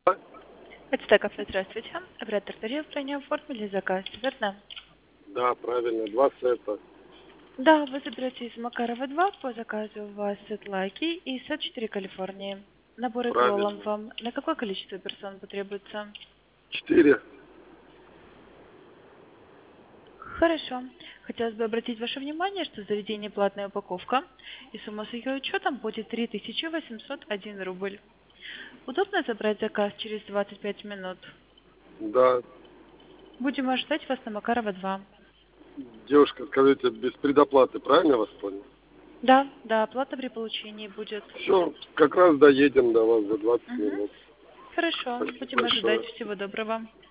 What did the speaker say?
Это кафе, здравствуйте. Оператор тарелок ранее оформили заказ, верно? Да, правильно, 2 сета. Да, вы заберете из Макарова 2 по заказу у вас сет Лаки и сет 4 Калифорнии. Наборы кроллом Правильно. вам на какое количество персон потребуется? 4. Хорошо. Хотелось бы обратить ваше внимание, что заведение платная упаковка, и сумма с ее учетом будет 3801 рубль. Удобно забрать заказ через 25 минут? Да. Будем ожидать вас на Макарова 2. Девушка, скажите, без предоплаты, правильно я вас понял? Да, оплата при получении будет. Все, как раз доедем до вас за 20 Мгм. минут. Хорошо, Спасибо будем ожидать. большое. Всего доброго.